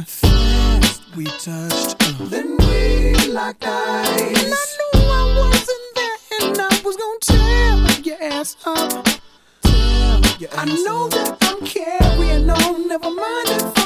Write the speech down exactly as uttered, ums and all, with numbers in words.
Fast we touched, uh. then we locked eyes. And I knew I wasn't there, and I was gonna tear your ass up. Tear your ass I know up. that I'm carrying on. Never mind if